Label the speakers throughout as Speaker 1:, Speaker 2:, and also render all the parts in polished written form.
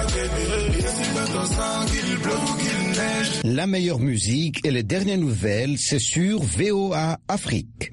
Speaker 1: La meilleure musique et les dernières nouvelles, c'est sur VOA Afrique.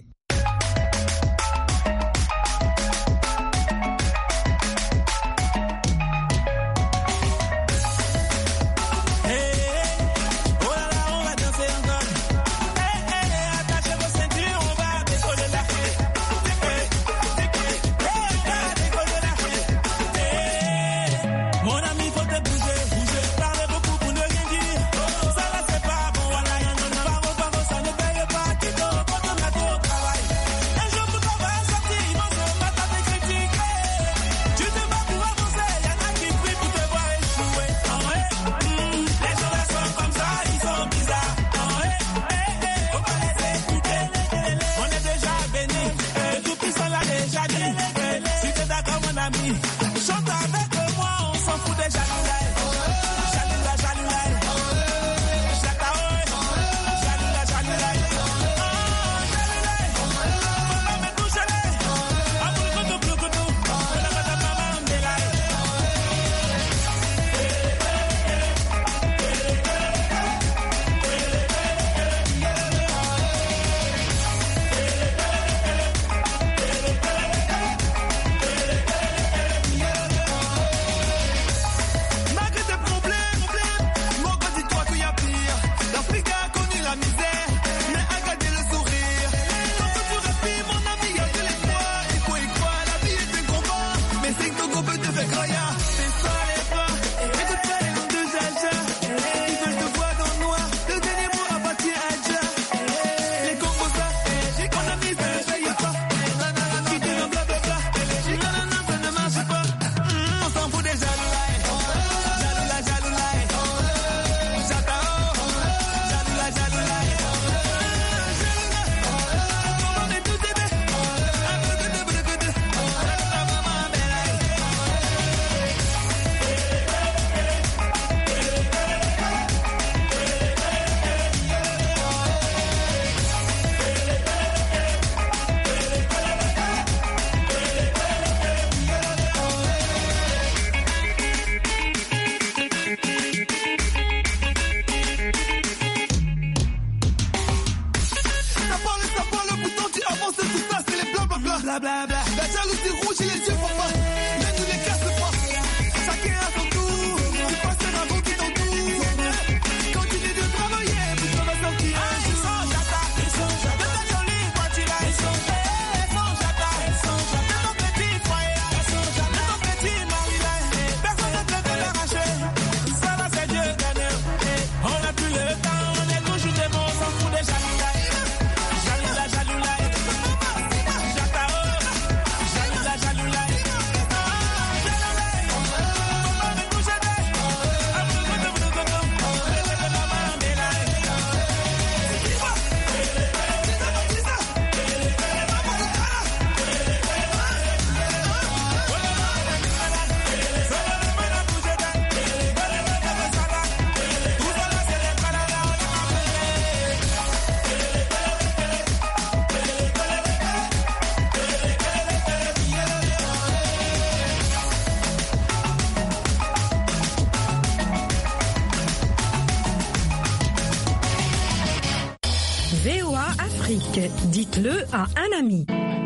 Speaker 2: Dites-le à un ami.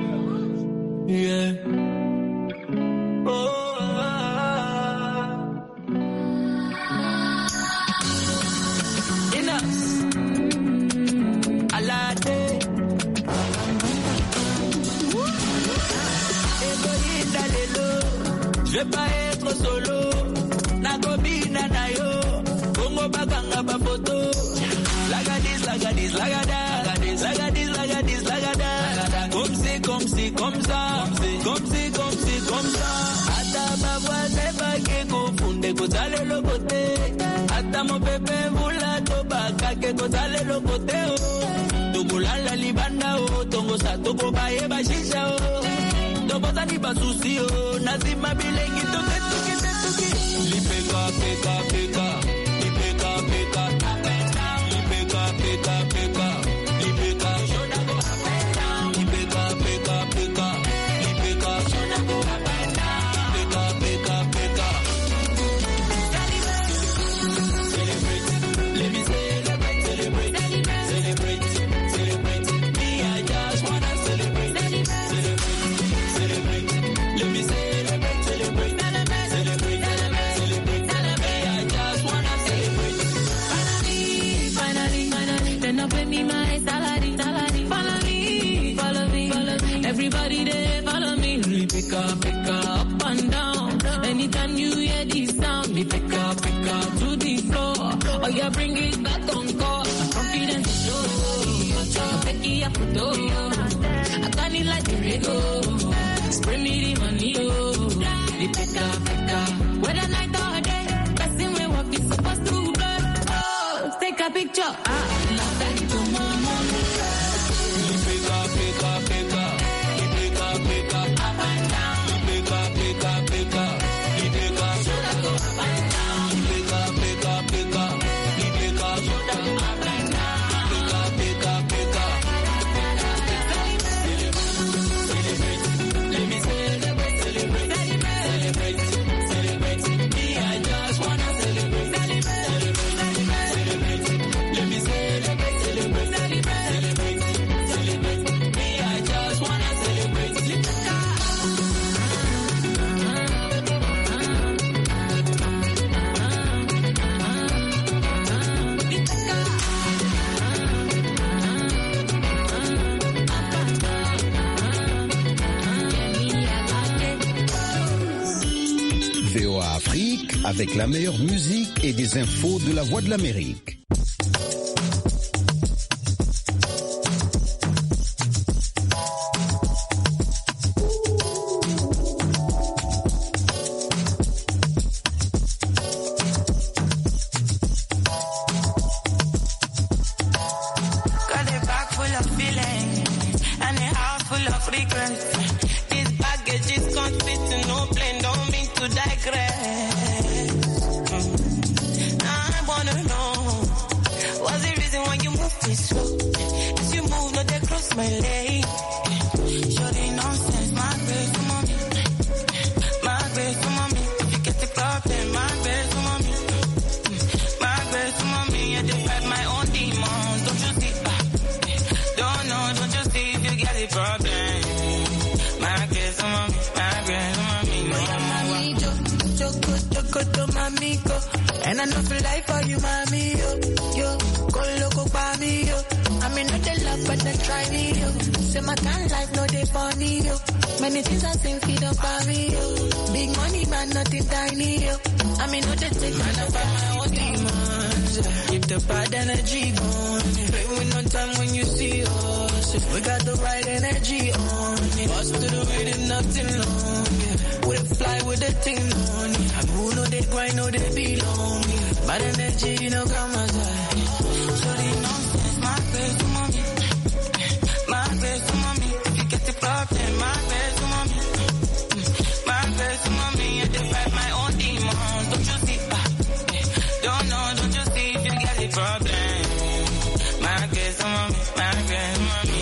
Speaker 3: Yeah. Je vais pas être solo. Nagobi nanayo. Bongo baganga ba photo. Lagadis, lagadis, lagada. Lagadis, lagadis, lagada. Comme si, comme ça. Comme ça. Ata ma voix c'est pas que confunde. Kozale le côté. Ata mon bébé voula toba. Kake kozale le côté. Tokulala libanda o. Tongo sa toko baye bashisha o. Tobota ni basusi o. Nazima bilengi toke. Lipeka, peka, peka. Lipeka, peka. Lipeka, peka, peka. Lipeka, shodago. Lipeka, peka, peka. Lipeka, shodago. Peka, peka, peka.
Speaker 1: VOA Afrique, avec la meilleure musique et des infos de la Voix de l'Amérique.
Speaker 4: And I know for life for you, mommy, yo, go loco by me, yo. I mean, not the love, but then try me, yo. Say my kind life, no they funny, yo. Many things I think feed up by me, yo. Big money, man, nothing tiny, yo. I mean, not the take man up by my own demons. Keep the bad energy going. Play with no time when you see us. We got the right energy on it. Bust to the rhythm, nothing long. We fly with the thing on it. And who know they grind, know they belong. Bad energy, you know, come aside. Sorry, nonsense, my face to mommy. My face to mommy. If you get the problem, my face to mommy. My face to mommy. I defy my own demons. Don't you see? Don't know, don't you see if you get the problem? My face to mommy. My face to mommy.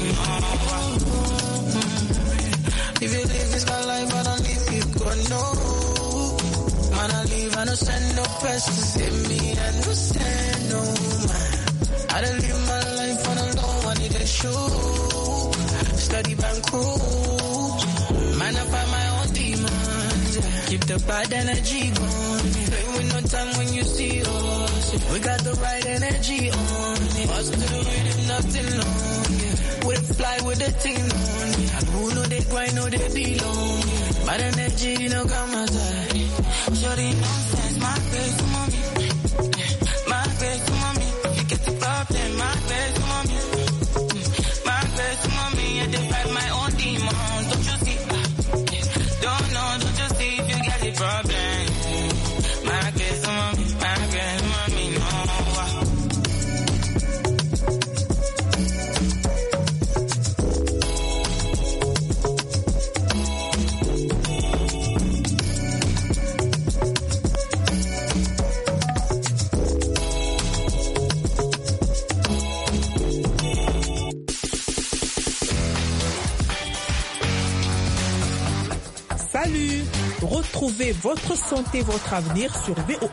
Speaker 4: If you live this life, I don't leave you, God, no. Man, I leave, I don't send no press to me, understand, no, man. I don't live my life on a low, I need a show. Study bank rules. Man, I find my own demons. Keep the bad energy going. Play with no time when you see us. We got the right energy on it. Us to the rhythm, nothing long. We fly with the thing on it. And who know they grind, know they belong. Bad energy, you know, come aside. Shorty, nonsense, my face to mommy. My face to mommy. You get the problem, my face to mommy. My face to mommy. I defy my own demons. Don't you see? Don't know, don't you see if you get the problem? My face to mommy. My face to mommy, no.
Speaker 5: Retrouvez votre santé, votre avenir sur VOA